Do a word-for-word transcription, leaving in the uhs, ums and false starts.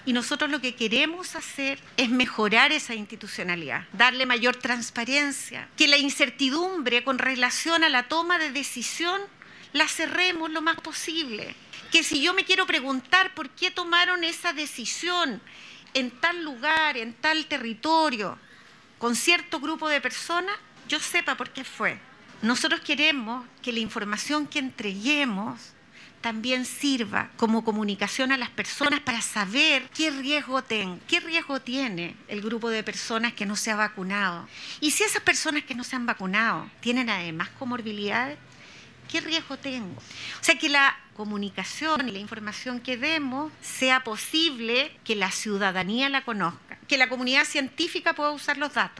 Y nosotros lo que queremos hacer es mejorar esa institucionalidad, darle mayor transparencia, que la incertidumbre con relación a la toma de decisión la cerremos lo más posible. Que si yo me quiero preguntar por qué tomaron esa decisión en tal lugar, en tal territorio, con cierto grupo de personas, yo sepa por qué fue. Nosotros queremos que la información que entreguemos también sirva como comunicación a las personas para saber qué riesgo, ten, qué riesgo tiene el grupo de personas que no se ha vacunado. Y si esas personas que no se han vacunado tienen además comorbilidades, ¿qué riesgo tengo? O sea, que la comunicación y la información que demos sea posible que la ciudadanía la conozca, que la comunidad científica pueda usar los datos.